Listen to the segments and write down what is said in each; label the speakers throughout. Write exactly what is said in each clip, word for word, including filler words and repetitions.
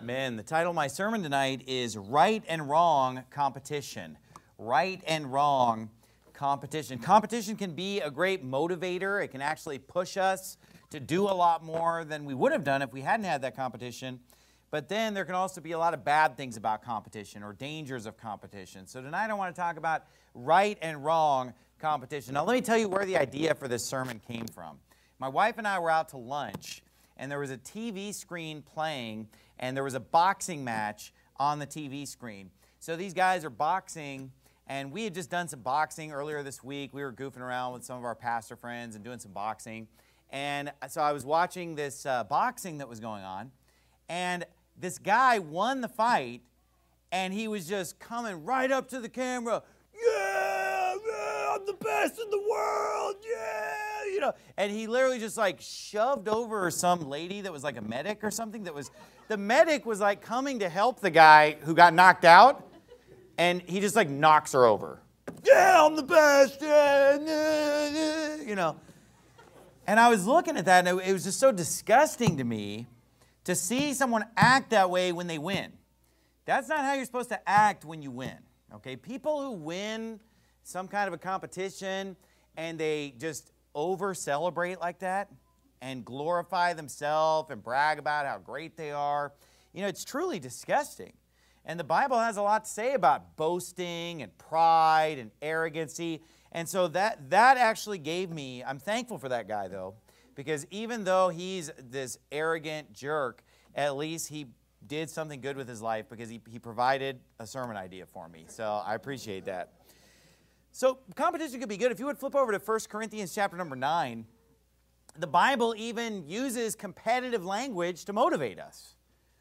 Speaker 1: Amen. The title of my sermon tonight is Right and Wrong Competition. Right and Wrong Competition. Competition can be a great motivator. It can actually push us to do a lot more than we would have done if we hadn't had that competition. But then there can also be a lot of bad things about competition or dangers of competition. So tonight I want to talk about right and wrong competition. Now let me tell you where the idea for this sermon came from. My wife and I were out to lunch, and there was a T V screen playing, and there was a boxing match on the T V screen. So these guys are boxing, and we had just done some boxing earlier this week. We were goofing around with some of our pastor friends and doing some boxing. And so I was watching this uh, boxing that was going on, and this guy won the fight, and he was just coming right up to the camera. Yeah, yeah, I'm the best in the world, yeah, you know. And he literally just like shoved over some lady that was like a medic or something that was, the medic was like coming to help the guy who got knocked out, and he just like knocks her over. Yeah, I'm the best, yeah, yeah, yeah, you know. And I was looking at that, and it was just so disgusting to me to see someone act that way when they win. That's not how you're supposed to act when you win, okay? People who win some kind of a competition and they just over-celebrate like that and glorify themselves and brag about how great they are, you know, it's truly disgusting. And the Bible has a lot to say about boasting and pride and arrogancy. And so that, that actually gave me, I'm thankful for that guy though, because even though he's this arrogant jerk, at least he did something good with his life because he, he provided a sermon idea for me. So I appreciate that. So competition could be good. If you would flip over to First Corinthians chapter number nine, the Bible even uses competitive language to motivate us.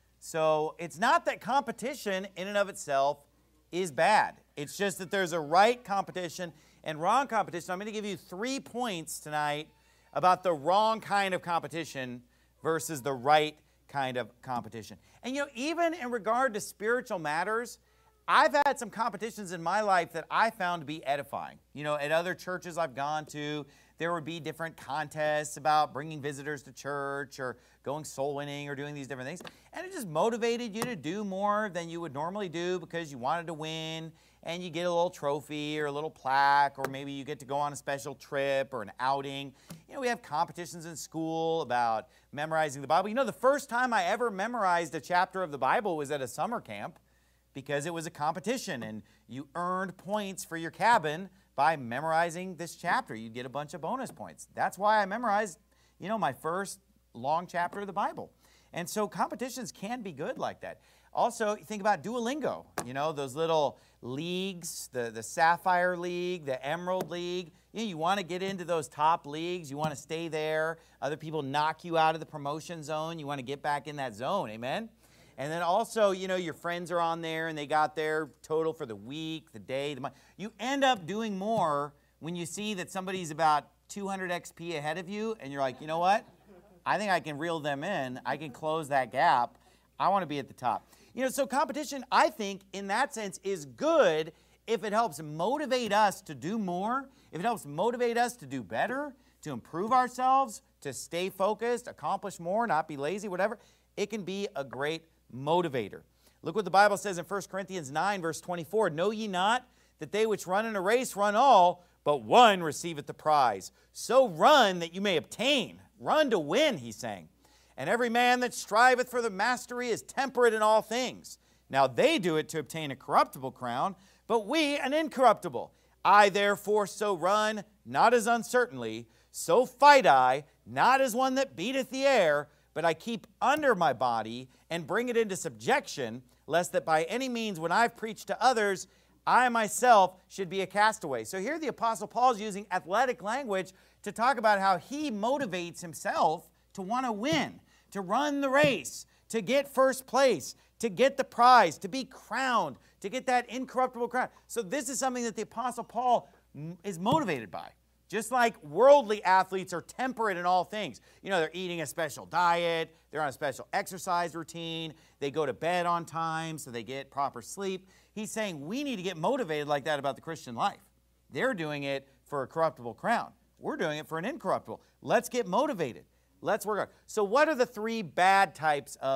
Speaker 1: So it's not that competition in and of itself is bad. It's just that there's a right competition and wrong competition. I'm going to give you three points tonight about the wrong kind of competition versus the right kind of competition. And you know, even in regard to spiritual matters, I've had some competitions in my life that I found to be edifying. You know, at other churches I've gone to, there would be different contests about bringing visitors to church or going soul winning or doing these different things. And it just motivated you to do more than you would normally do because you wanted to win, and you get a little trophy or a little plaque, or maybe you get to go on a special trip or an outing. You know, we have competitions in school about memorizing the Bible. You know, the first time I ever memorized a chapter of the Bible was at a summer camp because it was a competition, and you earned points for your cabin by memorizing this chapter. You'd get a bunch of bonus points. That's why I memorized, you know, my first long chapter of the Bible. And so competitions can be good like that. Also, think about Duolingo, you know, those little leagues, the, the Sapphire League, the Emerald League. You know, you want to get into those top leagues. You want to stay there. Other people knock you out of the promotion zone. You want to get back in that zone, amen? And then also, you know, your friends are on there, and they got their total for the week, the day, the month. You end up doing more when you see that somebody's about two hundred X P ahead of you, and you're like, you know what? I think I can reel them in. I can close that gap. I want to be at the top. You know, so competition, I think, in that sense, is good if it helps motivate us to do more, if it helps motivate us to do better, to improve ourselves, to stay focused, accomplish more, not be lazy, whatever. It can be a great motivator. Look what the Bible says in First Corinthians nine, verse twenty-four. Know ye not that they which run in a race run all, but one receiveth the prize. So run that you may obtain. Run to win, he's saying. And every man that striveth for the mastery is temperate in all things. Now they do it to obtain a corruptible crown, but we an incorruptible. I therefore so run, not as uncertainly, so fight I, not as one that beateth the air, but I keep under my body and bring it into subjection, lest that by any means when I've preached to others, I myself should be a castaway. So here the Apostle Paul is using athletic language to talk about how he motivates himself to want to win, to run the race, to get first place, to get the prize, to be crowned, to get that incorruptible crown. So this is something that the Apostle Paul is motivated by. Just like worldly athletes are temperate in all things. You know, they're eating a special diet, they're on a special exercise routine, they go to bed on time so they get proper sleep. He's saying we need to get motivated like that about the Christian life. They're doing it for a corruptible crown. We're doing it for an incorruptible. Let's get motivated. Let's work on it. So what are the three bad types of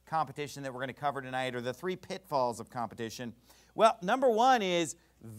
Speaker 1: competition that we're going to cover tonight, or the three pitfalls of competition. Well, number one is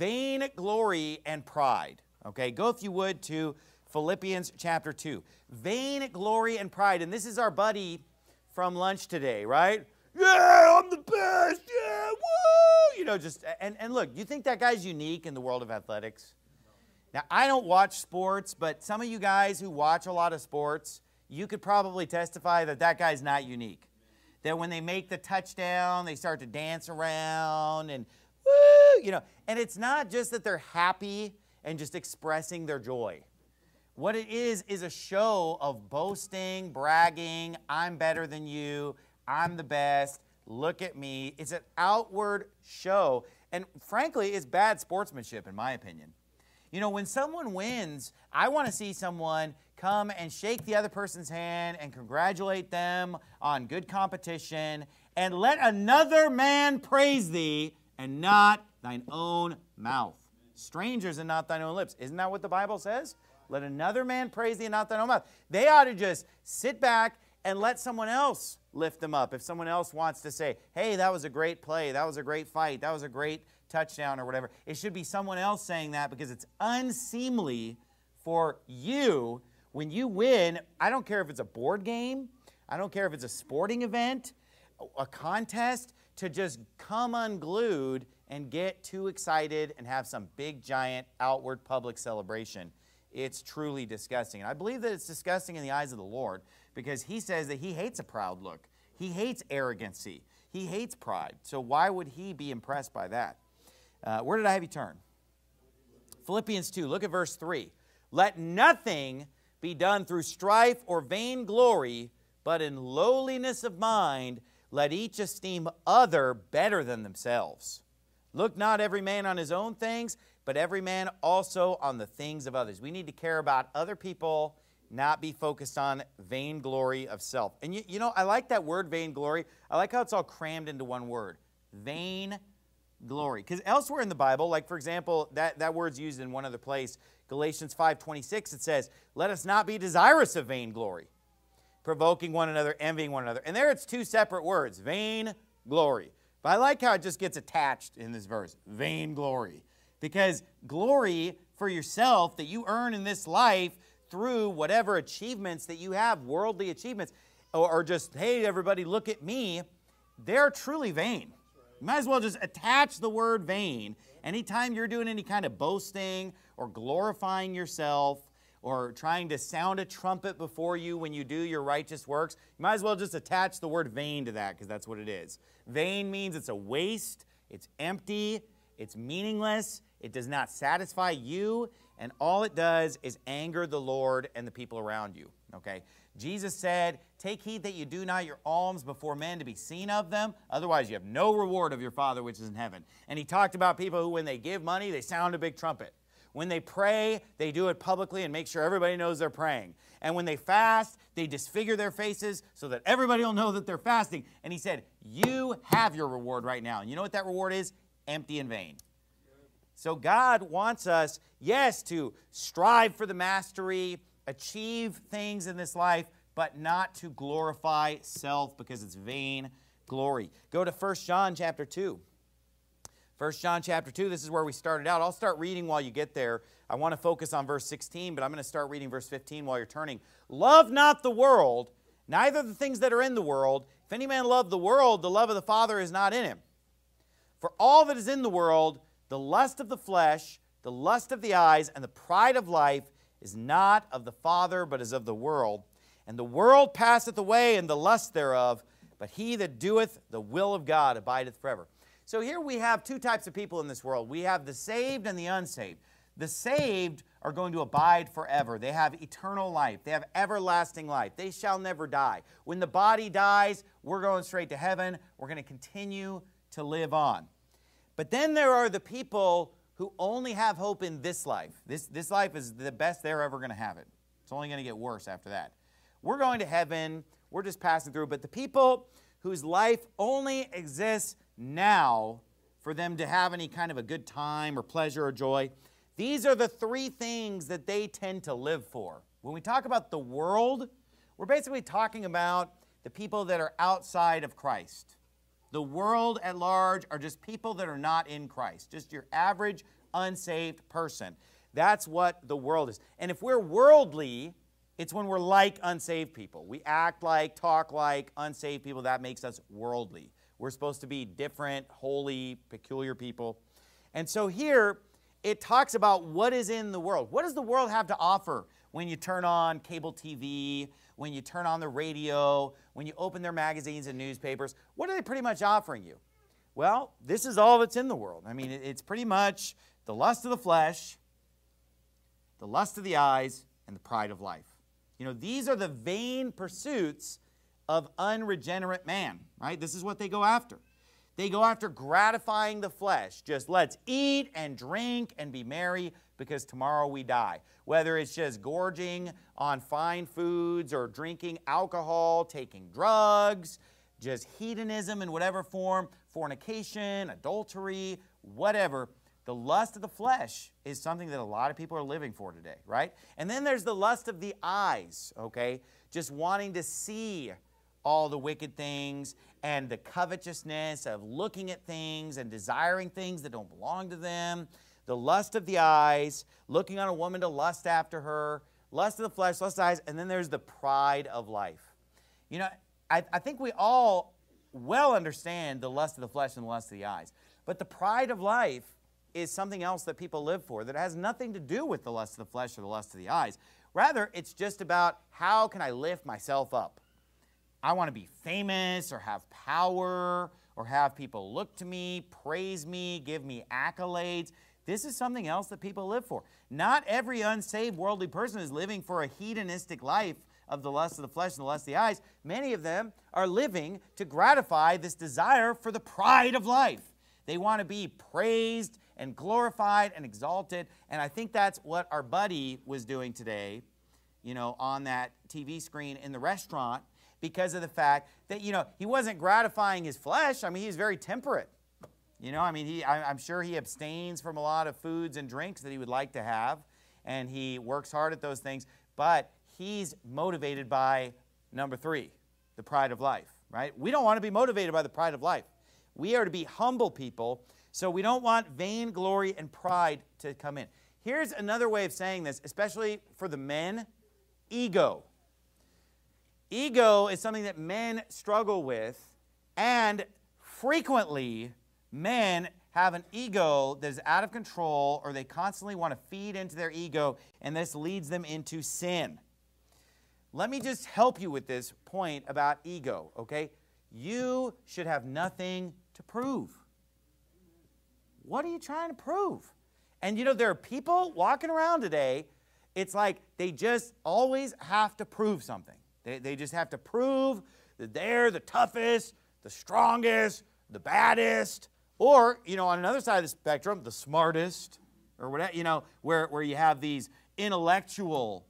Speaker 1: vainglory and pride. Okay, go if you would to Philippians chapter two. Vainglory and pride. And this is our buddy from lunch today, right? Yeah, I'm the best. Yeah, woo! You know, just, and, and look, you think that guy's unique in the world of athletics? Now, I don't watch sports, but some of you guys who watch a lot of sports, you could probably testify that that guy's not unique. That when they make the touchdown, they start to dance around and woo, you know. And it's not just that they're happy and just expressing their joy. What it is is a show of boasting, bragging, I'm better than you, I'm the best, look at me. It's an outward show. And frankly, it's bad sportsmanship in my opinion. You know, when someone wins, I want to see someone come and shake the other person's hand and congratulate them on good competition, and let another man praise thee, and not thine own mouth. Strangers and not thine own lips. Isn't that what the Bible says? Let another man praise thee and not thine own mouth. They ought to just sit back and let someone else lift them up. If someone else wants to say, hey, that was a great play, that was a great fight, that was a great touchdown or whatever, it should be someone else saying that, because it's unseemly for you when you win. I don't care if it's a board game, I don't care if it's a sporting event, a contest, to just come unglued and get too excited and have some big giant outward public celebration. It's truly disgusting. And I believe that it's disgusting in the eyes of the Lord, because he says that he hates a proud look. He hates arrogancy. He hates pride. So why would he be impressed by that? Uh, where did I have you turn? Philippians two, look at verse three. Let nothing be done through strife or vainglory, but in lowliness of mind, let each esteem other better than themselves. Look not every man on his own things, but every man also on the things of others. We need to care about other people, not be focused on vainglory of self. And you, you know, I like that word vainglory. I like how it's all crammed into one word. Vainglory. Because elsewhere in the Bible, like for example, that, that word's used in one other place. Galatians five twenty-six, it says, let us not be desirous of vainglory, provoking one another, envying one another. And there it's two separate words, vainglory. But I like how it just gets attached in this verse, vainglory. Because glory for yourself that you earn in this life through whatever achievements that you have, worldly achievements, or, or just, hey, everybody, look at me, they're truly vain. You might as well just attach the word vain. Anytime you're doing any kind of boasting or glorifying yourself or trying to sound a trumpet before you when you do your righteous works, you might as well just attach the word vain to that, because that's what it is. Vain means it's a waste, it's empty, it's meaningless, it does not satisfy you, and all it does is anger the Lord and the people around you, okay? Jesus said, take heed that you do not your alms before men to be seen of them, otherwise you have no reward of your Father which is in heaven. And he talked about people who, when they give money, they sound a big trumpet. When they pray, they do it publicly and make sure everybody knows they're praying. And when they fast, they disfigure their faces so that everybody will know that they're fasting. And he said, you have your reward right now. And you know what that reward is? Empty and vain. So God wants us, yes, to strive for the mastery, achieve things in this life, but not to glorify self, because it's vain glory. Go to First John chapter two. First John chapter two, this is where we started out. I'll start reading while you get there. I want to focus on verse sixteen, but I'm going to start reading verse fifteen while you're turning. Love not the world, neither the things that are in the world. If any man love the world, the love of the Father is not in him. For all that is in the world, the lust of the flesh, the lust of the eyes, and the pride of life is not of the Father, but is of the world. And the world passeth away, and the lust thereof, but he that doeth the will of God abideth forever. So here we have two types of people in this world. We have the saved and the unsaved. The saved are going to abide forever. They have eternal life. They have everlasting life. They shall never die. When the body dies, we're going straight to heaven. We're going to continue to live on. But then there are the people who only have hope in this life. This, this life is the best they're ever going to have it. It's only going to get worse after that. We're going to heaven. We're just passing through. But the people whose life only exists now for them to have any kind of a good time or pleasure or joy, these are the three things that they tend to live for. When we talk about the world, we're basically talking about the people that are outside of Christ. The world at large are just people that are not in Christ, just your average unsaved person. That's what the world is. And if we're worldly, it's when we're like unsaved people. We act like, talk like unsaved people. That makes us worldly. We're supposed to be different, holy, peculiar people. And so here, it talks about what is in the world. What does the world have to offer when you turn on cable T V, when you turn on the radio, when you open their magazines and newspapers? What are they pretty much offering you? Well, this is all that's in the world. I mean, it's pretty much the lust of the flesh, the lust of the eyes, and the pride of life. You know, these are the vain pursuits of unregenerate man, right? This is what they go after. They go after gratifying the flesh. Just let's eat and drink and be merry because tomorrow we die. Whether it's just gorging on fine foods or drinking alcohol, taking drugs, just hedonism in whatever form, fornication, adultery, whatever. The lust of the flesh is something that a lot of people are living for today, right? And then there's the lust of the eyes, okay? Just wanting to see all the wicked things and the covetousness of looking at things and desiring things that don't belong to them. The lust of the eyes, looking on a woman to lust after her, lust of the flesh, lust of the eyes, and then there's the pride of life. You know, I, I think we all well understand the lust of the flesh and the lust of the eyes. But the pride of life is something else that people live for that has nothing to do with the lust of the flesh or the lust of the eyes. Rather, it's just about how can I lift myself up. I want to be famous or have power or have people look to me, praise me, give me accolades. This is something else that people live for. Not every unsaved worldly person is living for a hedonistic life of the lust of the flesh and the lust of the eyes. Many of them are living to gratify this desire for the pride of life. They want to be praised and glorified and exalted. And I think that's what our buddy was doing today, you know, on that T V screen in the restaurant, because of the fact that, you know, he wasn't gratifying his flesh. I mean, he's very temperate. You know, I mean, he, I, I'm sure he abstains from a lot of foods and drinks that he would like to have, and he works hard at those things, but he's motivated by number three, the pride of life, right? We don't want to be motivated by the pride of life. We are to be humble people, so we don't want vainglory and pride to come in. Here's another way of saying this, especially for the men: ego. Ego is something that men struggle with, and frequently men have an ego that is out of control, or they constantly want to feed into their ego, and this leads them into sin. Let me just help you with this point about ego, okay? You should have nothing to prove. What are you trying to prove? And you know, there are people walking around today, it's like they just always have to prove something. They, they just have to prove that they're the toughest, the strongest, the baddest, or, you know, on another side of the spectrum, the smartest, or whatever, you know, where, where you have these intellectual,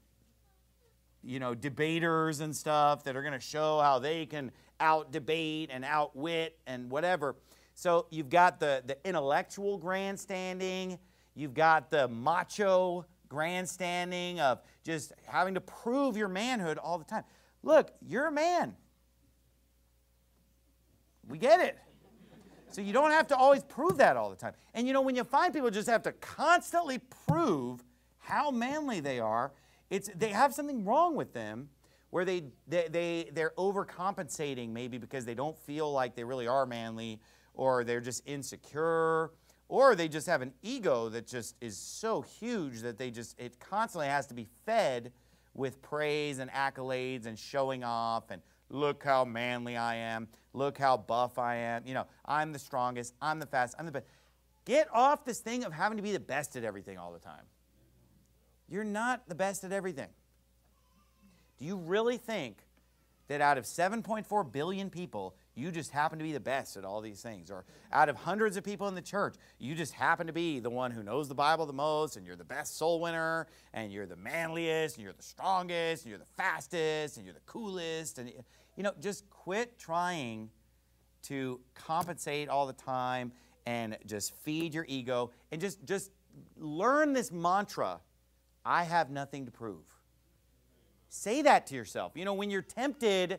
Speaker 1: you know, debaters and stuff that are going to show how they can out-debate and outwit and whatever. So you've got the, the intellectual grandstanding, you've got the macho grandstanding of just having to prove your manhood all the time. Look, you're a man. We get it. So you don't have to always prove that all the time. And you know, when you find people just have to constantly prove how manly they are, it's, they have something wrong with them where they, they, they, they're overcompensating maybe because they don't feel like they really are manly, or they're just insecure, or they just have an ego that just is so huge that they just, it constantly has to be fed with praise and accolades and showing off and look how manly I am, look how buff I am, you know, I'm the strongest, I'm the fastest, I'm the best. Get off this thing of having to be the best at everything all the time. You're not the best at everything. Do you really think that out of seven point four billion people, you just happen to be the best at all these things? Or out of hundreds of people in the church, you just happen to be the one who knows the Bible the most, and you're the best soul winner, and you're the manliest, and you're the strongest, and you're the fastest, and you're the coolest. And, you know, just quit trying to compensate all the time and just feed your ego, and just, just learn this mantra: I have nothing to prove. Say that to yourself. You know, when you're tempted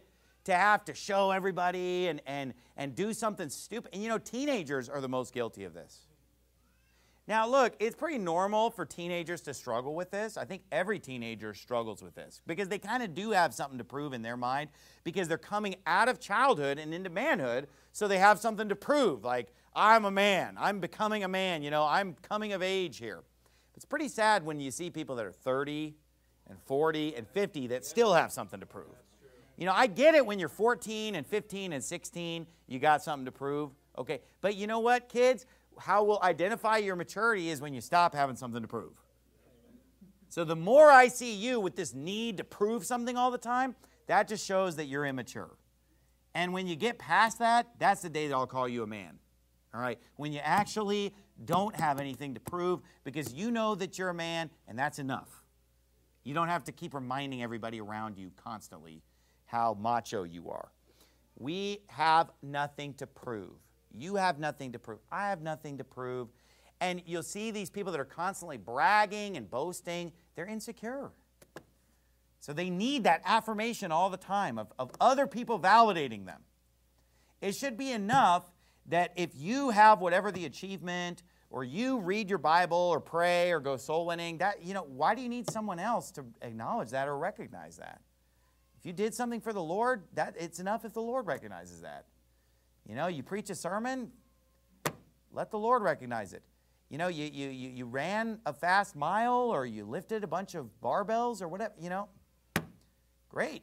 Speaker 1: to have to show everybody and, and, and do something stupid. And you know, teenagers are the most guilty of this. Now look, it's pretty normal for teenagers to struggle with this. I think every teenager struggles with this because they kind of do have something to prove in their mind because they're coming out of childhood and into manhood, so they have something to prove, like, I'm a man, I'm becoming a man, you know, I'm coming of age here. It's pretty sad when you see people that are thirty and forty and fifty that still have something to prove. You know, I get it when you're fourteen and fifteen and sixteen, you got something to prove, okay, but you know what, kids? How we'll identify your maturity is when you stop having something to prove. So the more I see you with this need to prove something all the time, that just shows that you're immature. And when you get past that, that's the day that I'll call you a man. All right? When you actually don't have anything to prove because you know that you're a man and that's enough. You don't have to keep reminding everybody around you constantly how macho you are. We have nothing to prove. You have nothing to prove. I have nothing to prove. And you'll see these people that are constantly bragging and boasting, they're insecure. So they need that affirmation all the time of, of other people validating them. It should be enough that if you have whatever the achievement, or you read your Bible or pray or go soul winning, that, you know, why do you need someone else to acknowledge that or recognize that? If you did something for the Lord, that it's enough if the Lord recognizes that. You know, you preach a sermon, let the Lord recognize it. You know, you, you, you, you ran a fast mile or you lifted a bunch of barbells or whatever, you know, great.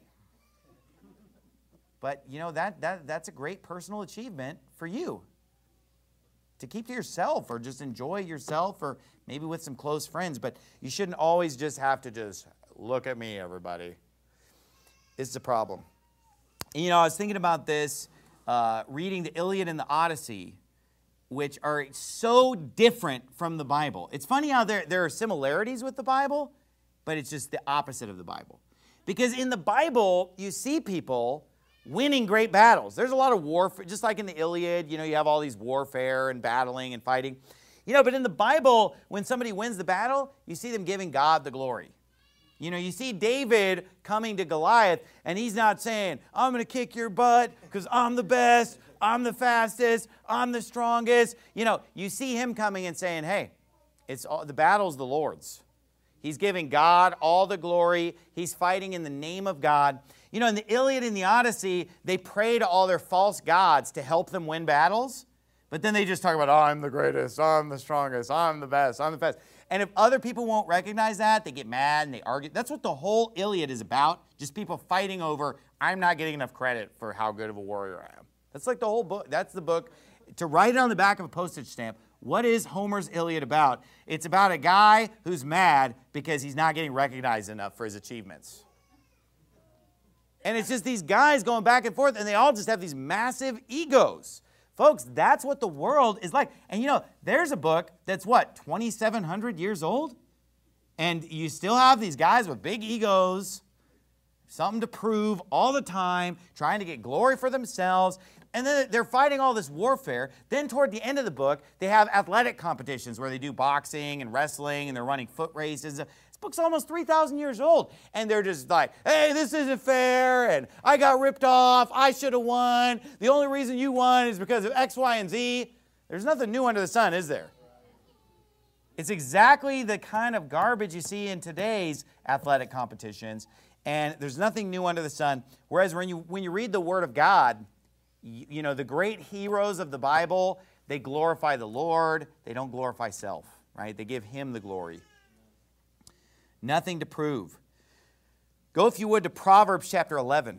Speaker 1: But, you know, that, that, that's a great personal achievement for you. To keep to yourself or just enjoy yourself or maybe with some close friends. But you shouldn't always just have to just, look at me, everybody. It's a problem. And, you know, I was thinking about this. Uh, reading the Iliad and the Odyssey, which are so different from the Bible. It's funny how there, there are similarities with the Bible, but it's just the opposite of the Bible. Because in the Bible, you see people winning great battles. There's a lot of warfare, just like in the Iliad, you know, you have all these warfare and battling and fighting. You know, but in the Bible, when somebody wins the battle, you see them giving God the glory. You know, you see David coming to Goliath, and he's not saying, I'm going to kick your butt because I'm the best, I'm the fastest, I'm the strongest. You know, you see him coming and saying, hey, it's all, the battle's the Lord's. He's giving God all the glory. He's fighting in the name of God. You know, in the Iliad and the Odyssey, they pray to all their false gods to help them win battles. But then they just talk about, oh, I'm the greatest, I'm the strongest, I'm the best, I'm the best. And if other people won't recognize that, they get mad and they argue. That's what the whole Iliad is about, just people fighting over, I'm not getting enough credit for how good of a warrior I am. That's like the whole book. That's the book. To write it on the back of a postage stamp, what is Homer's Iliad about? It's about a guy who's mad because he's not getting recognized enough for his achievements. And it's just these guys going back and forth, and they all just have these massive egos. Folks, that's what the world is like. And you know, there's a book that's what, twenty-seven hundred years old? And you still have these guys with big egos, something to prove all the time, trying to get glory for themselves. And then they're fighting all this warfare. Then toward the end of the book, they have athletic competitions where they do boxing and wrestling and they're running foot races. This book's almost three thousand years old. And they're just like, hey, this isn't fair. And I got ripped off. I should have won. The only reason you won is because of X, Y, and Z. There's nothing new under the sun, is there? It's exactly the kind of garbage you see in today's athletic competitions. And there's nothing new under the sun. Whereas when you, when you read the Word of God, you, you know, the great heroes of the Bible, they glorify the Lord. They don't glorify self, right? They give Him the glory. Nothing to prove. Go, if you would, to Proverbs chapter eleven.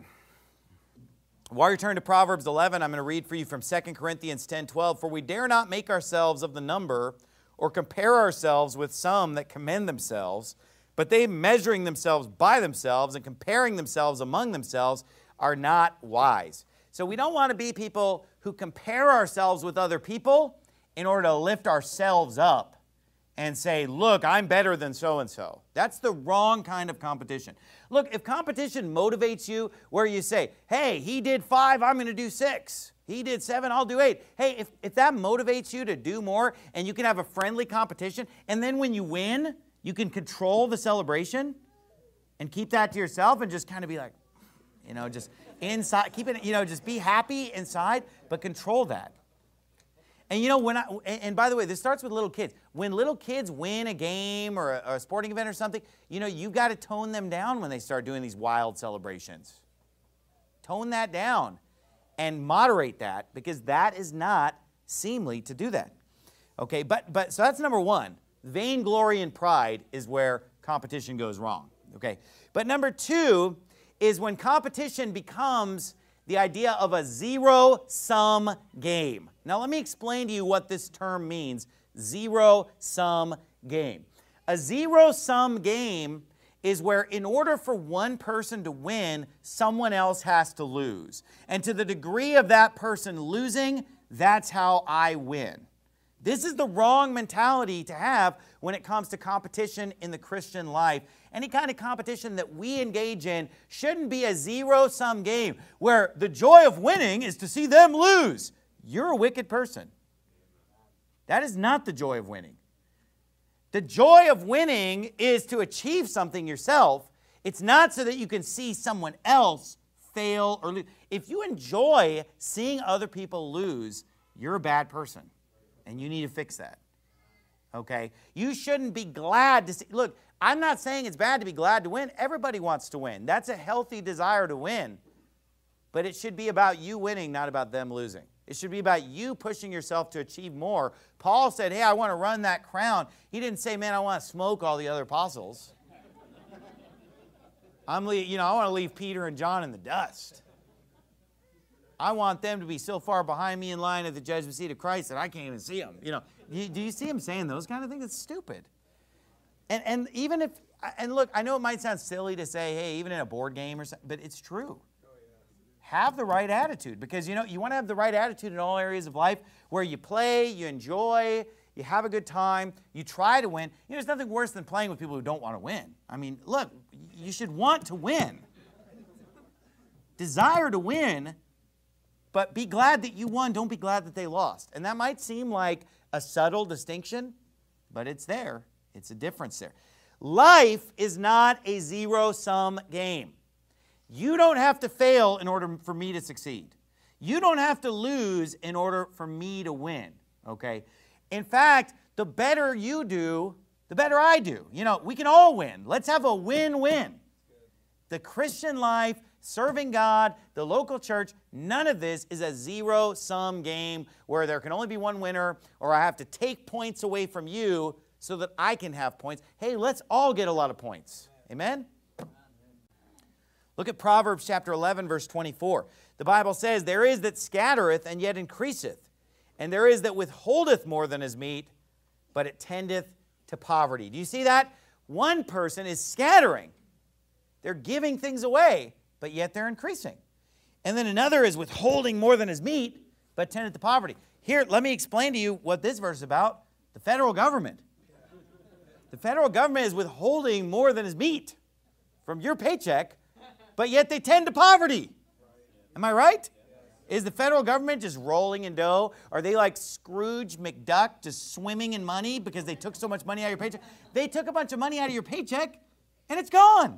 Speaker 1: While you turn to Proverbs eleven, I'm going to read for you from Second Corinthians ten twelve. For we dare not make ourselves of the number or compare ourselves with some that commend themselves, but they, measuring themselves by themselves and comparing themselves among themselves, are not wise. So we don't want to be people who compare ourselves with other people in order to lift ourselves up and say, look, I'm better than so-and-so. That's the wrong kind of competition. Look, if competition motivates you where you say, hey, he did five, I'm going to do six. He did seven, I'll do eight. Hey, if, if that motivates you to do more and you can have a friendly competition, and then when you win, you can control the celebration and keep that to yourself and just kind of be like, you know, just inside. Keep it, you know, just be happy inside, but control that. And you know, when I, and by the way, this starts with little kids. When little kids win a game or a, or a sporting event or something, you know, you've got to tone them down when they start doing these wild celebrations. Tone that down and moderate that, because that is not seemly to do that. Okay, but, but so that's number one. Vainglory and pride is where competition goes wrong. Okay, but number two is when competition becomes the idea of a zero-sum game. Now, let me explain to you what this term means, zero-sum game. A zero-sum game is where in order for one person to win, someone else has to lose. And to the degree of that person losing, that's how I win. This is the wrong mentality to have when it comes to competition in the Christian life. Any kind of competition that we engage in shouldn't be a zero-sum game where the joy of winning is to see them lose. You're a wicked person. That is not the joy of winning. The joy of winning is to achieve something yourself. It's not so that you can see someone else fail or lose. If you enjoy seeing other people lose, you're a bad person. And you need to fix that, okay? You shouldn't be glad to see. Look, I'm not saying it's bad to be glad to win. Everybody wants to win. That's a healthy desire to win. But it should be about you winning, not about them losing. It should be about you pushing yourself to achieve more. Paul said, hey, I want to run that crown. He didn't say, man, I want to smoke all the other apostles. I'm, you know, I want to leave Peter and John in the dust. I want them to be so far behind me in line at the judgment seat of Christ that I can't even see them. You know, do, do you see him saying those kind of things? It's stupid. And, and even if, and look, I know it might sound silly to say, hey, even in a board game or something, but it's true. Have the right attitude, because, you know, you want to have the right attitude in all areas of life where you play, you enjoy, you have a good time, you try to win. You know, there's nothing worse than playing with people who don't want to win. I mean, look, you should want to win. Desire to win. But be glad that you won. Don't be glad that they lost. And that might seem like a subtle distinction, but it's there. It's a difference there. Life is not a zero-sum game. You don't have to fail in order for me to succeed. You don't have to lose in order for me to win, okay? In fact, the better you do, the better I do. You know, we can all win. Let's have a win-win. The Christian life, serving God, the local church, none of this is a zero-sum game where there can only be one winner, or I have to take points away from you so that I can have points. Hey, let's all get a lot of points. Amen? Look at Proverbs chapter eleven, verse twenty-four. The Bible says, there is that scattereth and yet increaseth, and there is that withholdeth more than is meet, but it tendeth to poverty. Do you see that? One person is scattering. They're giving things away, but yet they're increasing. And then another is withholding more than is meet, but tendeth to poverty. Here, let me explain to you what this verse is about. The federal government. The federal government is withholding more than is meet from your paycheck, but yet they tend to poverty. Am I right? Is the federal government just rolling in dough? Are they like Scrooge McDuck, just swimming in money because they took so much money out of your paycheck? They took a bunch of money out of your paycheck, and it's gone.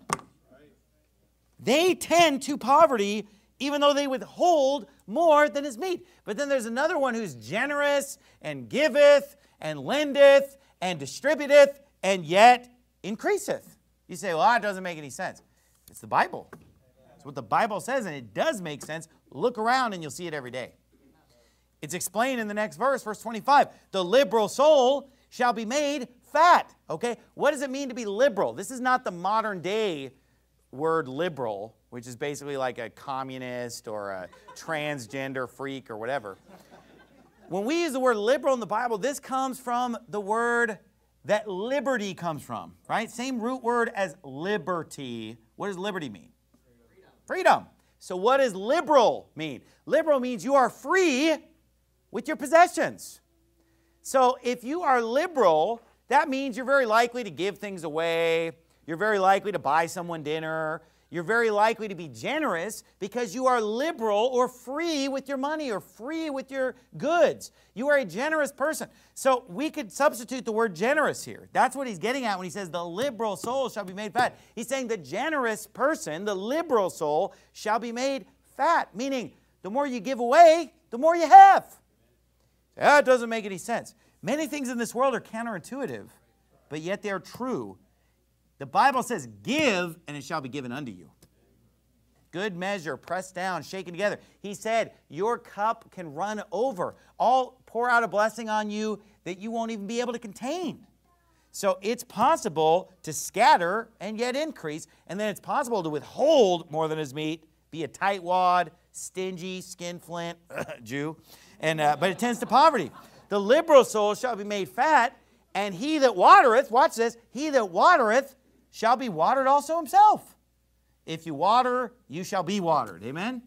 Speaker 1: They tend to poverty even though they withhold more than is meet. But then there's another one who's generous and giveth and lendeth and distributeth and yet increaseth. You say, well, that doesn't make any sense. It's the Bible. It's what the Bible says, and it does make sense. Look around and you'll see it every day. It's explained in the next verse, verse twenty-five. The liberal soul shall be made fat. Okay? What does it mean to be liberal? This is not the modern day word liberal, which is basically like a communist or a transgender freak or whatever. When we use the word liberal in the Bible, this comes from the word that liberty comes from, right? Same root word as liberty. What does liberty mean? Freedom. Freedom. So what does liberal mean? Liberal means you are free with your possessions. So if you are liberal, that means you're very likely to give things away. You're very likely to buy someone dinner. You're very likely to be generous because you are liberal or free with your money or free with your goods. You are a generous person. So we could substitute the word generous here. That's what he's getting at when he says the liberal soul shall be made fat. He's saying the generous person, the liberal soul, shall be made fat, meaning the more you give away, the more you have. That doesn't make any sense. Many things in this world are counterintuitive, but yet they are true. The Bible says, give, and it shall be given unto you. Good measure, pressed down, shaken together. He said, your cup can run over. I'll pour out a blessing on you that you won't even be able to contain. So it's possible to scatter and yet increase, and then it's possible to withhold more than is meet, be a tightwad, stingy, skinflint Jew, and uh, but it tends to poverty. The liberal soul shall be made fat, and he that watereth, watch this, he that watereth shall be watered also himself. If you water, you shall be watered. Amen?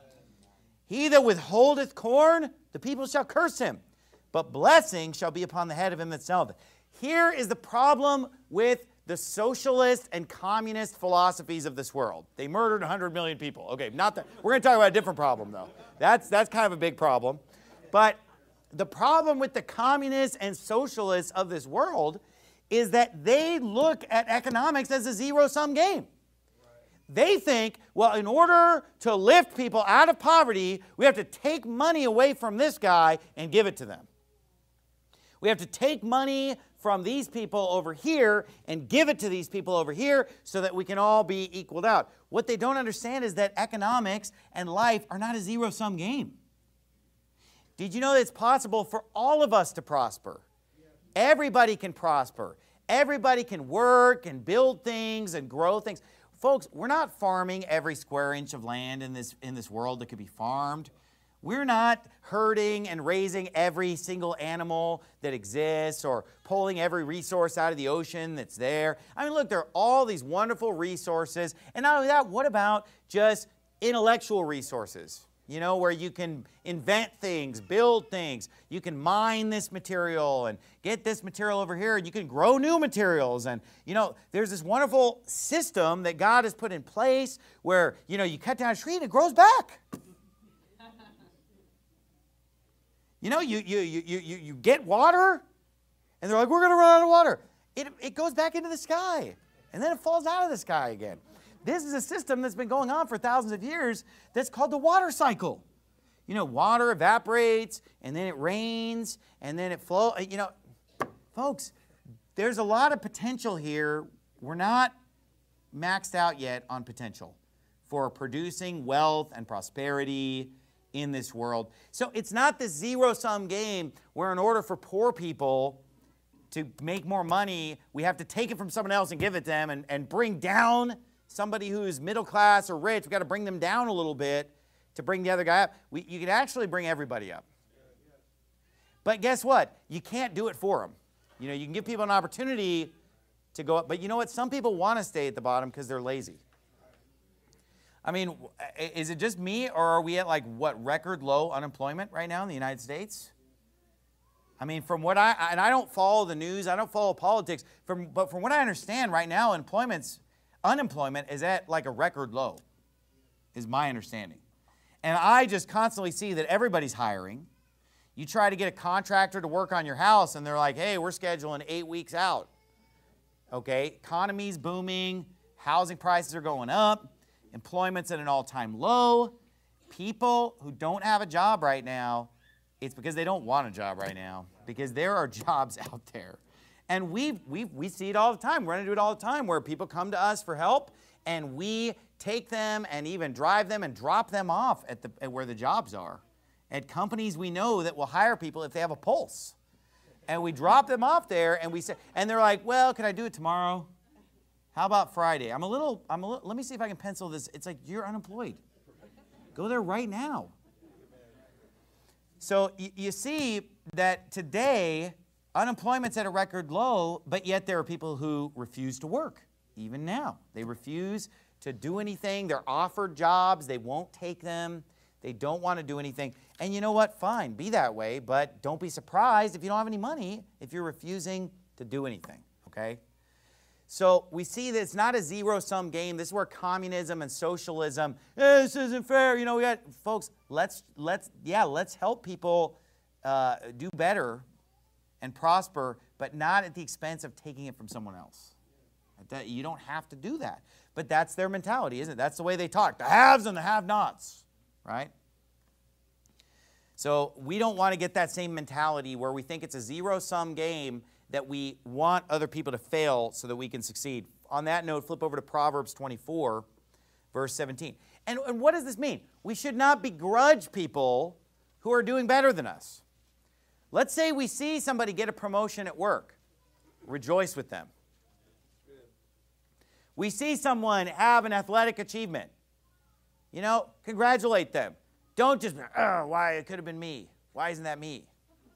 Speaker 1: He that withholdeth corn, the people shall curse him, but blessing shall be upon the head of him that selleth it. Here is the problem with the socialist and communist philosophies of this world. They murdered one hundred million people. Okay, not that. We're going to talk about a different problem, though. That's, that's kind of a big problem. But the problem with the communists and socialists of this world is that they look at economics as a zero-sum game. They think, well, in order to lift people out of poverty, we have to take money away from this guy and give it to them. We have to take money from these people over here and give it to these people over here so that we can all be equaled out. What they don't understand is that economics and life are not a zero-sum game. Did you know that it's possible for all of us to prosper? Everybody can prosper. Everybody can work and build things and grow things. Folks, we're not farming every square inch of land in this, in this world that could be farmed. We're not herding and raising every single animal that exists or pulling every resource out of the ocean that's there. I mean, look, there are all these wonderful resources. And not only that, what about just intellectual resources? You know, where you can invent things, build things. You can mine this material and get this material over here, and you can grow new materials. And, you know, there's this wonderful system that God has put in place where, you know, you cut down a tree and it grows back. You know, you, you, you, you, you get water, and they're like, we're going to run out of water. It, it goes back into the sky, and then it falls out of the sky again. This is a system that's been going on for thousands of years that's called the water cycle. You know, water evaporates, and then it rains, and then it flows. You know, folks, there's a lot of potential here. We're not maxed out yet on potential for producing wealth and prosperity in this world. So it's not this zero-sum game where in order for poor people to make more money, we have to take it from someone else and give it to them and, and bring down somebody who's middle class or rich. We've got to bring them down a little bit to bring the other guy up. We, you can actually bring everybody up. But guess what? You can't do it for them. You know, you can give people an opportunity to go up. But you know what? Some people want to stay at the bottom because they're lazy. I mean, is it just me, or are we at like, what, record low unemployment right now in the United States? I mean, from what I, and I don't follow the news, I don't follow politics, from, but from what I understand right now, employment's, unemployment is at like a record low, is my understanding. And I just constantly see that everybody's hiring. You try to get a contractor to work on your house, and they're like, hey, we're scheduling eight weeks out. Okay, economy's booming, housing prices are going up, employment's at an all-time low. People who don't have a job right now, it's because they don't want a job right now, because there are jobs out there. And we we we see it all the time. We're going to do it all the time where people come to us for help, and we take them and even drive them and drop them off at, the, at where the jobs are, at companies we know that will hire people if they have a pulse. And we drop them off there, and we say, and they're like, well, can I do it tomorrow? How about Friday? I'm a little, I'm a little, let me see if I can pencil this. It's like, you're unemployed. Go there right now. So you, you see that today, unemployment's at a record low, but yet there are people who refuse to work, even now. They refuse to do anything. They're offered jobs. They won't take them. They don't want to do anything. And you know what? Fine, be that way, but don't be surprised if you don't have any money if you're refusing to do anything, okay? So we see that it's not a zero-sum game. This is where communism and socialism, eh, this isn't fair. You know, we got, folks, let's, let's, yeah, let's help people uh, do better and prosper, but not at the expense of taking it from someone else. That, you don't have to do that. But that's their mentality, isn't it? That's the way they talk. The haves and the have-nots. right? So we don't want to get that same mentality where we think it's a zero-sum game that we want other people to fail so that we can succeed. On that note, flip over to Proverbs twenty-four, verse seventeen. And, and what does this mean? We should not begrudge people who are doing better than us. Let's say we see somebody get a promotion at work. Rejoice with them. We see someone have an athletic achievement. You know, congratulate them. Don't just, oh, why, it could have been me. Why isn't that me?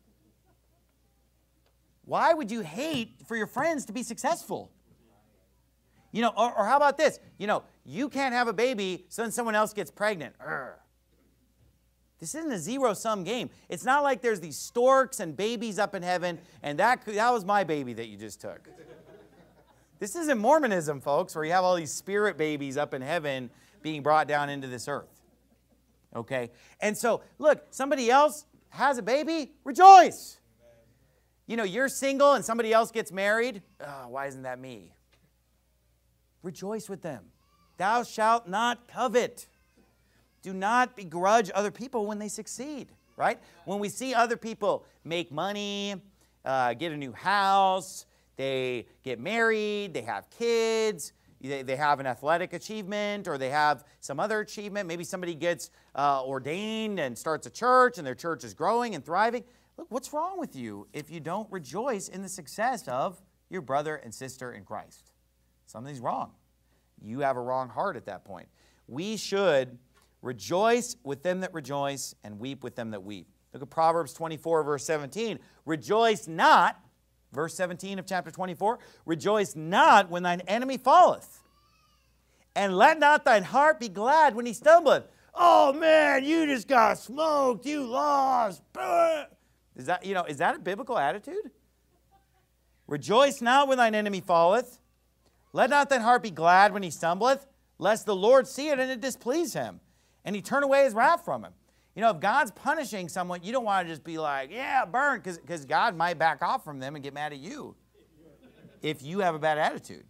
Speaker 1: Why would you hate for your friends to be successful? You know, or, or how about this? You know, you can't have a baby, so then someone else gets pregnant. Urgh. This isn't a zero-sum game. It's not like there's these storks and babies up in heaven, and that, that was my baby that you just took. This isn't Mormonism, folks, where you have all these spirit babies up in heaven being brought down into this earth. Okay? And so, look, somebody else has a baby, rejoice. You know, you're single and somebody else gets married. Oh, why isn't that me? Rejoice with them. Thou shalt not covet. Do not begrudge other people when they succeed, right? When we see other people make money, uh, get a new house, they get married, they have kids, they, they have an athletic achievement, or they have some other achievement. Maybe somebody gets uh, ordained and starts a church, and their church is growing and thriving. Look, what's wrong with you if you don't rejoice in the success of your brother and sister in Christ? Something's wrong. You have a wrong heart at that point. We should rejoice with them that rejoice and weep with them that weep. Look at Proverbs twenty-four, verse seventeen. Rejoice not, verse seventeen of chapter twenty-four, rejoice not when thine enemy falleth, and let not thine heart be glad when he stumbleth. Oh man, you just got smoked, you lost. Is that, you know, is that a biblical attitude? Rejoice not when thine enemy falleth. Let not thine heart be glad when he stumbleth, lest the Lord see it and it displease him, and he turn away his wrath from him. You know, if God's punishing someone, you don't want to just be like, yeah, burn, because God might back off from them and get mad at you if you have a bad attitude.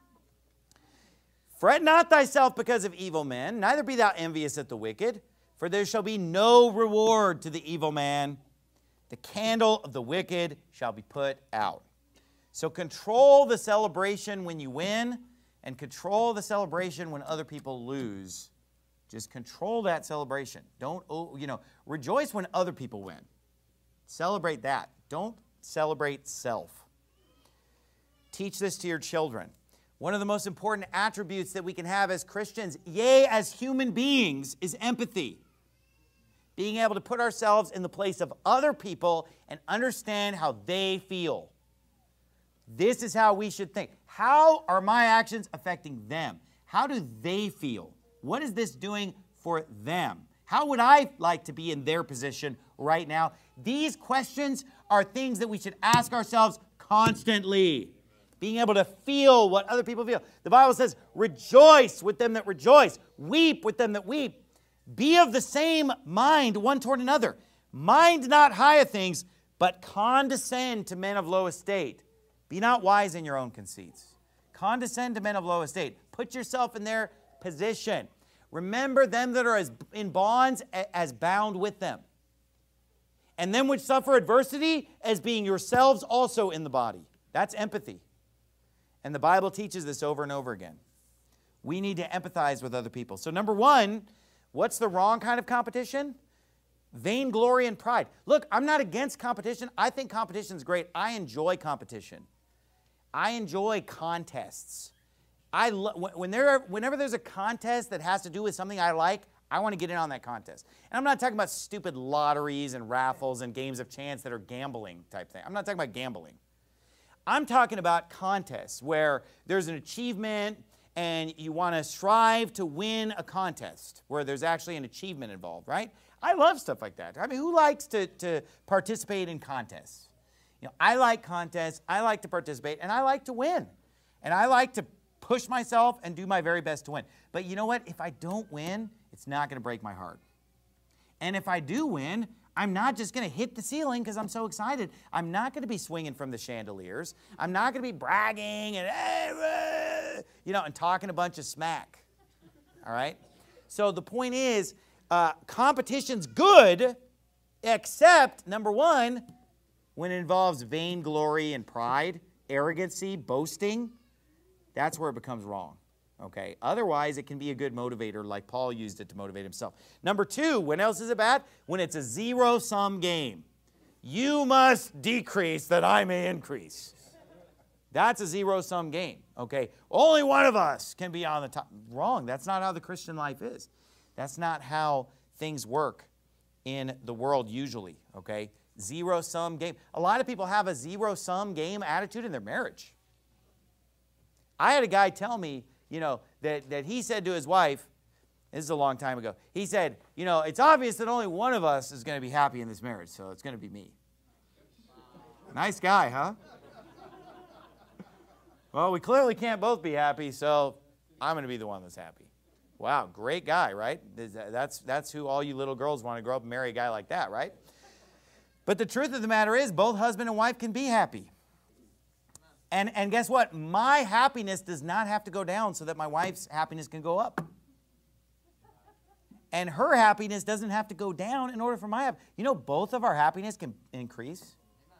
Speaker 1: Fret not thyself because of evil men, neither be thou envious at the wicked, for there shall be no reward to the evil man. The candle of the wicked shall be put out. So control the celebration when you win, and control the celebration when other people lose. Just control that celebration. Don't, you know, rejoice when other people win. Celebrate that. Don't celebrate self. Teach this to your children. One of the most important attributes that we can have as Christians, yea, as human beings, is empathy. Being able to put ourselves in the place of other people and understand how they feel. This is how we should think. How are my actions affecting them? How do they feel? What is this doing for them? How would I like to be in their position right now? These questions are things that we should ask ourselves constantly. Being able to feel what other people feel. The Bible says, rejoice with them that rejoice. Weep with them that weep. Be of the same mind one toward another. Mind not high of things, but condescend to men of low estate. Be not wise in your own conceits. Condescend to men of low estate. Put yourself in their position. Remember them that are as in bonds as bound with them. And them which suffer adversity as being yourselves also in the body. That's empathy. And the Bible teaches this over and over again. We need to empathize with other people. So number one, what's the wrong kind of competition? Vainglory and pride. Look, I'm not against competition. I think competition is great. I enjoy competition. I enjoy contests. I lo- when there are, whenever there's a contest that has to do with something I like, I want to get in on that contest. And I'm not talking about stupid lotteries and raffles and games of chance that are gambling type thing. I'm not talking about gambling. I'm talking about contests where there's an achievement and you want to strive to win a contest where there's actually an achievement involved, right? I love stuff like that. I mean, who likes to, to participate in contests? You know, I like contests, I like to participate, and I like to win. And I like to push myself and do my very best to win. But you know what? If I don't win, it's not going to break my heart. And if I do win, I'm not just going to hit the ceiling because I'm so excited. I'm not going to be swinging from the chandeliers. I'm not going to be bragging and, you know, and talking a bunch of smack. All right? So the point is, uh, competition's good, except, number one, when it involves vainglory and pride, arrogancy, boasting. That's where it becomes wrong. Okay? Otherwise, it can be a good motivator like Paul used it to motivate himself. Number two, when else is it bad? When it's a zero-sum game. You must decrease that I may increase. That's a zero-sum game, okay? Only one of us can be on the top. Wrong. That's not how the Christian life is. That's not how things work in the world usually, okay? Zero-sum game. A lot of people have a zero-sum game attitude in their marriage. I had a guy tell me, you know, that, that he said to his wife, this is a long time ago, he said, you know, it's obvious that only one of us is going to be happy in this marriage, so it's going to be me. Nice guy, huh? Well, we clearly can't both be happy, so I'm going to be the one that's happy. Wow, great guy, right? That's, that's who all you little girls want to grow up and marry a guy like that, right? But the truth of the matter is, both husband and wife can be happy. And, and guess what? My happiness does not have to go down so that my wife's happiness can go up. And her happiness doesn't have to go down in order for my happiness. You know, both of our happiness can increase.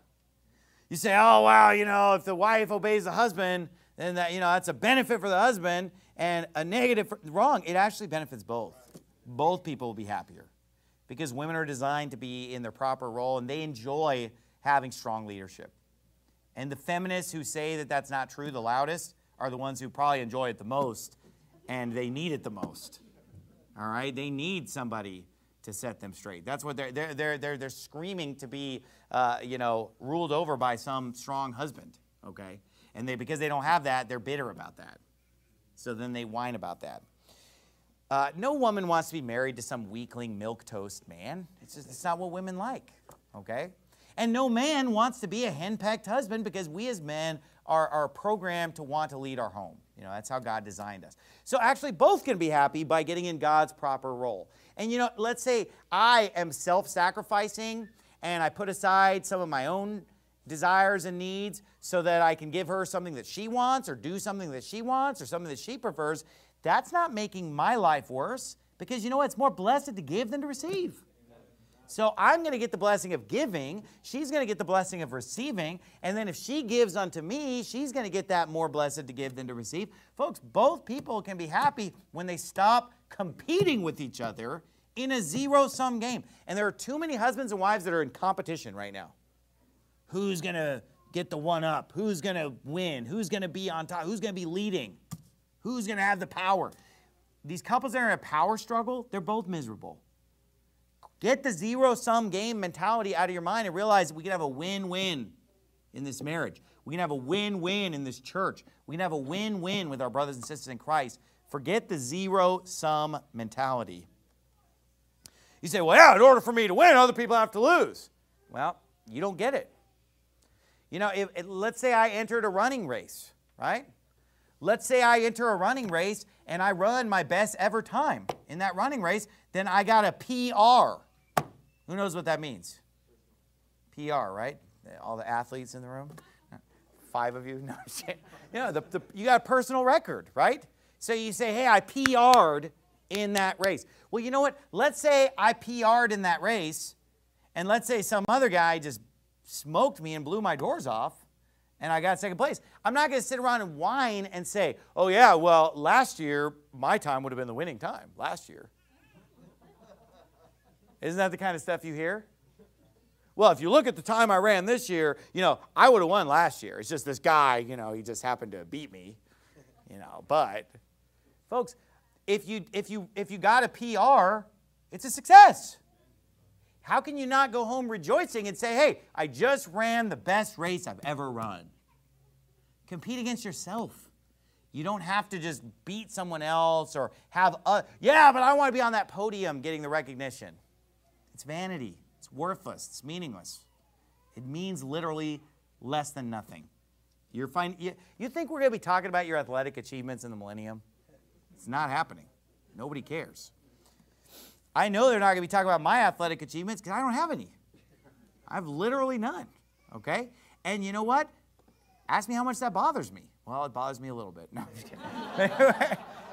Speaker 1: You say, oh, wow, you know, if the wife obeys the husband, then that, you know, that's a benefit for the husband and a negative for, wrong. It actually benefits both. Both people will be happier because women are designed to be in their proper role and they enjoy having strong leadership. And the feminists who say that that's not true the loudest are the ones who probably enjoy it the most and they need it the most. All right? They need somebody to set them straight. That's what they're, they're, they're, they're, they're screaming to be, uh, you know, ruled over by some strong husband, okay? And they, because they don't have that, they're bitter about that. So then they whine about that. Uh, no woman wants to be married to some weakling milquetoast man. It's just, it's not what women like, okay? And no man wants to be a henpecked husband because we as men are, are programmed to want to lead our home. You know, that's how God designed us. So actually both can be happy by getting in God's proper role. And you know, let's say I am self-sacrificing and I put aside some of my own desires and needs so that I can give her something that she wants or do something that she wants or something that she prefers. That's not making my life worse because you know what? It's more blessed to give than to receive. So I'm going to get the blessing of giving. She's going to get the blessing of receiving. And then if she gives unto me, she's going to get that more blessed to give than to receive. Folks, both people can be happy when they stop competing with each other in a zero-sum game. And there are too many husbands and wives that are in competition right now. Who's going to get the one up? Who's going to win? Who's going to be on top? Who's going to be leading? Who's going to have the power? These couples that are in a power struggle, they're both miserable. Get the zero-sum game mentality out of your mind and realize that we can have a win-win in this marriage. We can have a win-win in this church. We can have a win-win with our brothers and sisters in Christ. Forget the zero-sum mentality. You say, well, yeah, in order for me to win, other people have to lose. Well, you don't get it. You know, if, if, let's say I entered a running race, right? Let's say I enter a running race and I run my best ever time in that running race, then I got a P R. Who knows what that means? P R, right? All the athletes in the room? Five of you? No, you know, the, the, you got a personal record, right? So you say, hey, I P R'd in that race. Well, you know what? Let's say I P R'd in that race, and let's say some other guy just smoked me and blew my doors off, and I got second place. I'm not going to sit around and whine and say, oh, yeah, well, last year, my time would have been the winning time, last year. Isn't that the kind of stuff you hear? Well, if you look at the time I ran this year, you know, I would have won last year. It's just this guy, you know, he just happened to beat me, you know. But, folks, if you, if you, if you got a P R, it's a success. How can you not go home rejoicing and say, hey, I just ran the best race I've ever run? Compete against yourself. You don't have to just beat someone else or have, a, yeah, but I want to be on that podium getting the recognition. It's vanity. It's worthless. It's meaningless. It means literally less than nothing. You're fine, you, you think we're going to be talking about your athletic achievements in the millennium? It's not happening. Nobody cares. I know they're not going to be talking about my athletic achievements because I don't have any. I have literally none. Okay? And you know what? Ask me how much that bothers me. Well, it bothers me a little bit. No, I'm just kidding.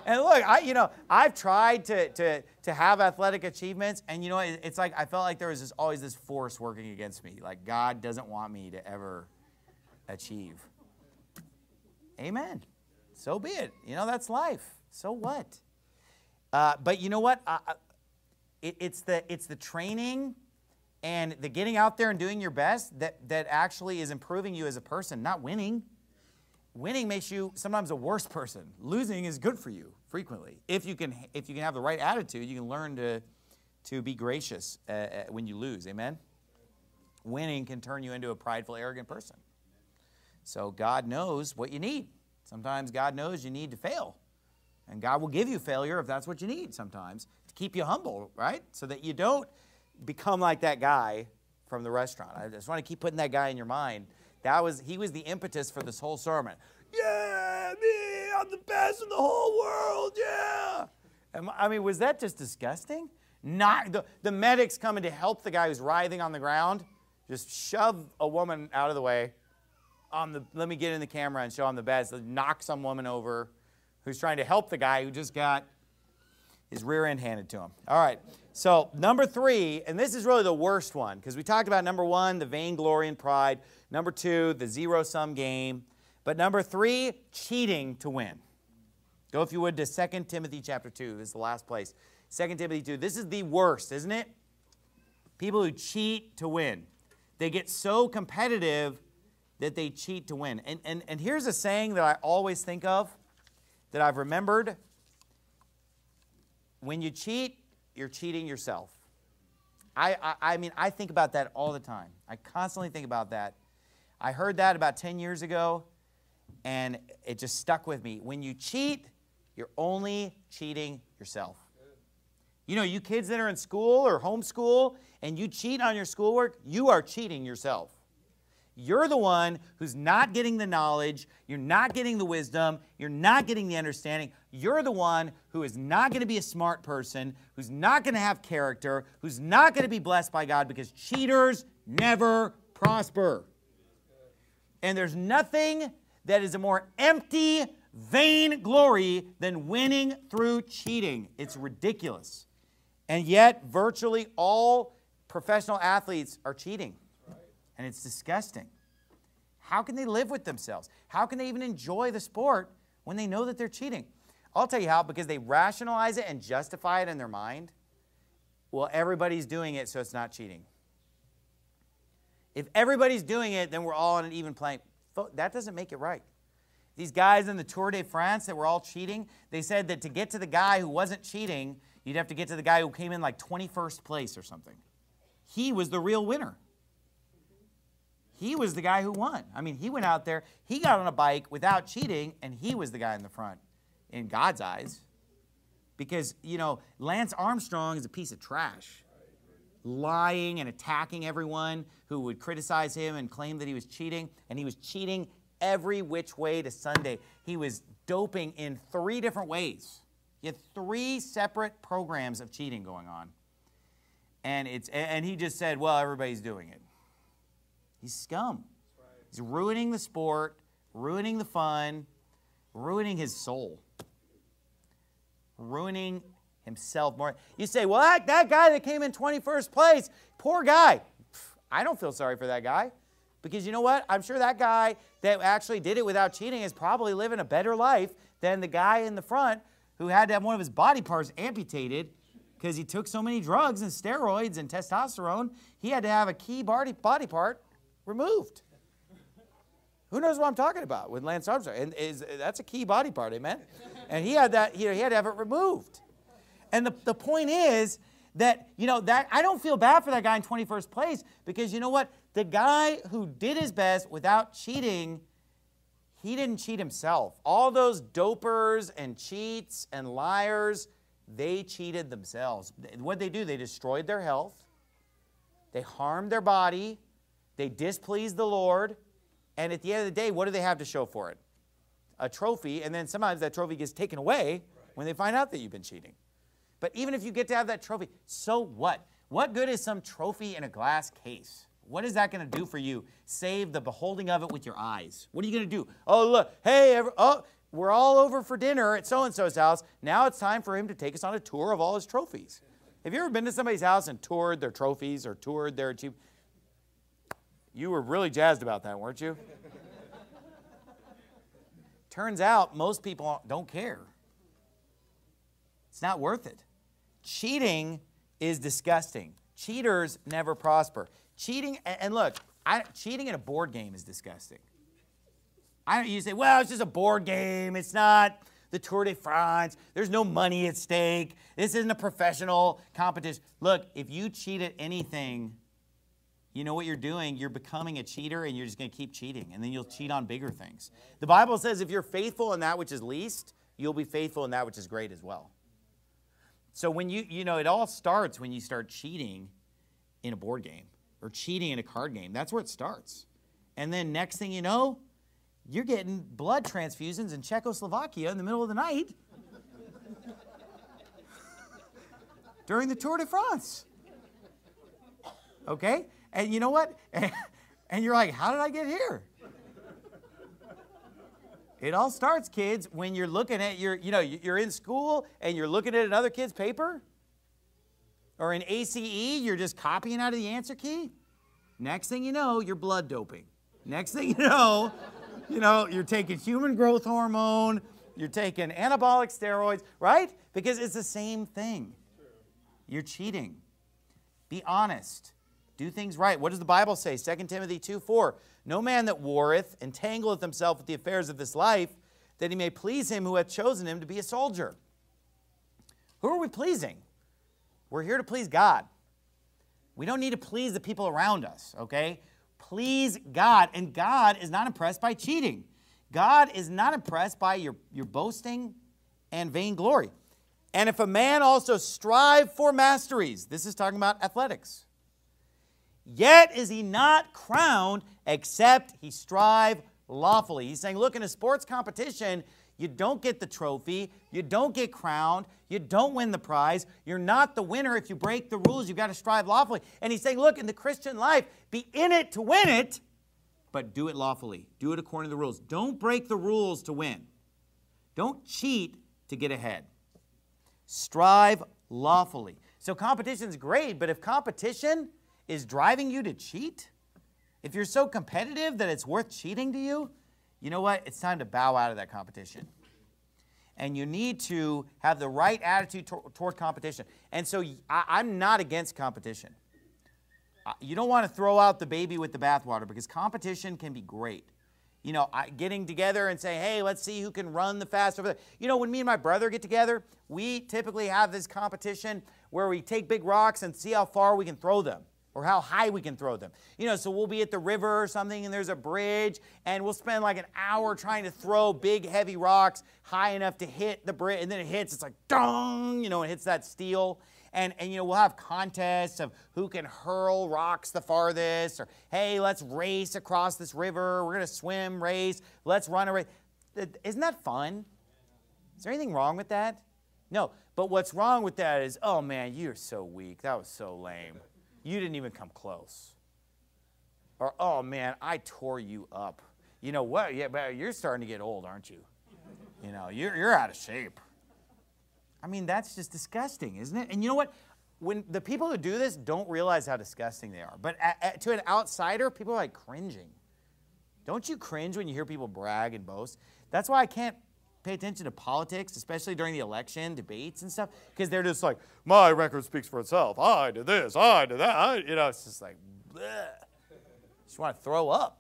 Speaker 1: And look, I, you know, I've tried to, to, to have athletic achievements, and you know, it, it's like I felt like there was this, always this force working against me. Like God doesn't want me to ever achieve. Amen. So be it. You know, that's life. So what? Uh, but you know what? I, I, it, it's the it's the training and the getting out there and doing your best that that actually is improving you as a person, not winning. Winning makes you sometimes a worse person. Losing is good for you frequently. If you can if you can have the right attitude, you can learn to to be gracious uh, uh, when you lose. Amen. Winning can turn you into a prideful, arrogant person. So God knows what you need. Sometimes God knows you need to fail. And God will give you failure if that's what you need sometimes to keep you humble, right? So that you don't become like that guy from the restaurant. I just want to keep putting that guy in your mind. That was he was the impetus for this whole sermon. Yeah, me, I'm the best in the whole world, yeah. And, I mean, was that just disgusting? Not the, the medics coming to help the guy who's writhing on the ground, just shove a woman out of the way. On the, let me get in the camera and show him the best. Knock some woman over who's trying to help the guy who just got his rear end handed to him. All right, so number three, and this is really the worst one, because we talked about number one, the vainglory and pride. Number two, the zero-sum game. But number three, cheating to win. Go, if you would, to Second Timothy chapter two. This is the last place. Second Timothy two. This is the worst, isn't it? People who cheat to win. They get so competitive that they cheat to win. And, and, and here's a saying that I always think of, that I've remembered. When you cheat, you're cheating yourself. I, I, I mean, I think about that all the time. I constantly think about that. I heard that about ten years ago, and it just stuck with me. When you cheat, you're only cheating yourself. You know, you kids that are in school or homeschool, and you cheat on your schoolwork, you are cheating yourself. You're the one who's not getting the knowledge, you're not getting the wisdom, you're not getting the understanding. You're the one who is not going to be a smart person, who's not going to have character, who's not going to be blessed by God, because cheaters never prosper. And there's nothing that is a more empty, vain glory than winning through cheating. It's ridiculous. And yet, virtually all professional athletes are cheating. And it's disgusting. How can they live with themselves? How can they even enjoy the sport when they know that they're cheating? I'll tell you how, because they rationalize it and justify it in their mind. Well, everybody's doing it, so it's not cheating. If everybody's doing it, then we're all on an even playing. That doesn't make it right. These guys in the Tour de France that were all cheating, they said that to get to the guy who wasn't cheating, you'd have to get to the guy who came in like twenty-first place or something. He was the real winner. He was the guy who won. I mean, he went out there, he got on a bike without cheating, and he was the guy in the front in God's eyes. Because, you know, Lance Armstrong is a piece of trash. Lying and attacking everyone who would criticize him and claim that he was cheating. And he was cheating every which way to Sunday. He was doping in three different ways. He had three separate programs of cheating going on. And, it's, and he just said, well, everybody's doing it. He's scum. He's ruining the sport, ruining the fun, ruining his soul, ruining himself more. You say, well, that, that guy that came in twenty-first place, poor guy. I don't feel sorry for that guy, because you know what? I'm sure that guy that actually did it without cheating is probably living a better life than the guy in the front who had to have one of his body parts amputated because he took so many drugs and steroids and testosterone. He had to have a key body, body part removed. Who knows what I'm talking about with Lance Armstrong? And is, that's a key body part, amen? And he had that, he had to have it removed. And the, the point is that, you know, that I don't feel bad for that guy in twenty-first place, because you know what? The guy who did his best without cheating, he didn't cheat himself. All those dopers and cheats and liars, they cheated themselves. What did they do? They destroyed their health. They harmed their body. They displeased the Lord, and at the end of the day, what do they have to show for it? A trophy, and then sometimes that trophy gets taken away when they find out that you've been cheating. But even if you get to have that trophy, so what? What good is some trophy in a glass case? What is that going to do for you? Save the beholding of it with your eyes. What are you going to do? Oh, look, hey, every, oh, we're all over for dinner at so-and-so's house. Now it's time for him to take us on a tour of all his trophies. Have you ever been to somebody's house and toured their trophies or toured their achievements? You were really jazzed about that, weren't you? Turns out most people don't care. It's not worth it. Cheating is disgusting. Cheaters never prosper. Cheating, and look, I, cheating in a board game is disgusting. I don't, you say, well, it's just a board game. It's not the Tour de France. There's no money at stake. This isn't a professional competition. Look, if you cheat at anything, you know what you're doing? You're becoming a cheater, and you're just going to keep cheating, and then you'll cheat on bigger things. The Bible says if you're faithful in that which is least, you'll be faithful in that which is great as well. So when you, you know, it all starts when you start cheating in a board game or cheating in a card game. That's where it starts. And then next thing you know, you're getting blood transfusions in Czechoslovakia in the middle of the night during the Tour de France. Okay? And you know what? And you're like, how did I get here? It all starts, kids, when you're looking at your, you know, you're in school and you're looking at another kid's paper. Or in A C E, you're just copying out of the answer key. Next thing you know, you're blood doping. Next thing you know, you know, you're taking human growth hormone, you're taking anabolic steroids, right? Because it's the same thing. You're cheating. Be honest. Do things right. What does the Bible say? Second Timothy two four. No man that warreth entangleth himself with the affairs of this life, that he may please him who hath chosen him to be a soldier. Who are we pleasing? We're here to please God. We don't need to please the people around us, okay? Please God. And God is not impressed by cheating. God is not impressed by your, your boasting and vainglory. And if a man also strive for masteries, this is talking about athletics, yet is he not crowned except he strive lawfully. He's saying, look, in a sports competition, you don't get the trophy, you don't get crowned, you don't win the prize, you're not the winner if you break the rules, you've got to strive lawfully. And he's saying, look, in the Christian life, be in it to win it, but do it lawfully. Do it according to the rules. Don't break the rules to win. Don't cheat to get ahead. Strive lawfully. So competition's great, but if competition is driving you to cheat, if you're so competitive that it's worth cheating to you, you know what? It's time to bow out of that competition. And you need to have the right attitude to toward competition. And so I, I'm not against competition. You don't want to throw out the baby with the bathwater, because competition can be great. You know, I, getting together and say, hey, let's see who can run the fast over there. You know, when me and my brother get together, we typically have this competition where we take big rocks and see how far we can throw them, or how high we can throw them. You know, so we'll be at the river or something, and there's a bridge, and we'll spend like an hour trying to throw big, heavy rocks high enough to hit the bridge, and then it hits, it's like, dong, you know, it hits that steel. And, and, you know, we'll have contests of who can hurl rocks the farthest, or, hey, let's race across this river. We're going to swim, race. Let's run a race. Isn't that fun? Is there anything wrong with that? No. But what's wrong with that is, oh, man, you're so weak. That was so lame. You didn't even come close. Or, oh, man, I tore you up. You know what? Yeah, but you're starting to get old, aren't you? You know, you're, you're out of shape. I mean, that's just disgusting, isn't it? And you know what? When the people who do this don't realize how disgusting they are. But at, at, to an outsider, people are like cringing. Don't you cringe when you hear people brag and boast? That's why I can't pay attention to politics, especially during the election, debates and stuff, because they're just like, my record speaks for itself. I did this, I did that. I, you know, it's just like, bleh. Just want to throw up.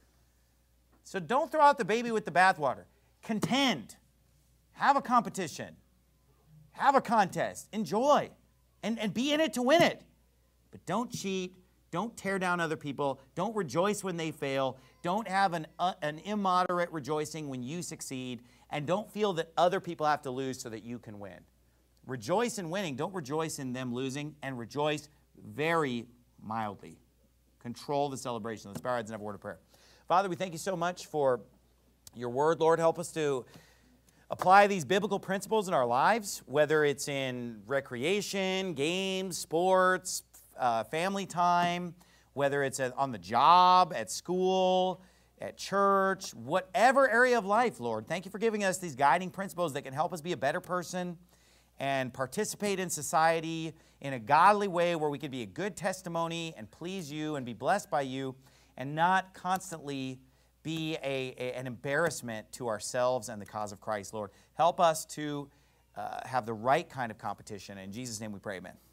Speaker 1: So don't throw out the baby with the bathwater. Contend. Have a competition. Have a contest. Enjoy. And, and be in it to win it. But don't cheat. Don't tear down other people. Don't rejoice when they fail. Don't have an, uh, an immoderate rejoicing when you succeed. And don't feel that other people have to lose so that you can win. Rejoice in winning. Don't rejoice in them losing. And rejoice very mildly. Control the celebration. Let's bow our heads and have a word of prayer. Father, we thank you so much for your word. Lord, help us to apply these biblical principles in our lives, whether it's in recreation, games, sports, uh, family time, whether it's on the job, at school, at church, whatever area of life, Lord. Thank you for giving us these guiding principles that can help us be a better person and participate in society in a godly way where we can be a good testimony and please you and be blessed by you and not constantly be a, a, an embarrassment to ourselves and the cause of Christ, Lord. Help us to uh, have the right kind of competition. In Jesus' name we pray, amen.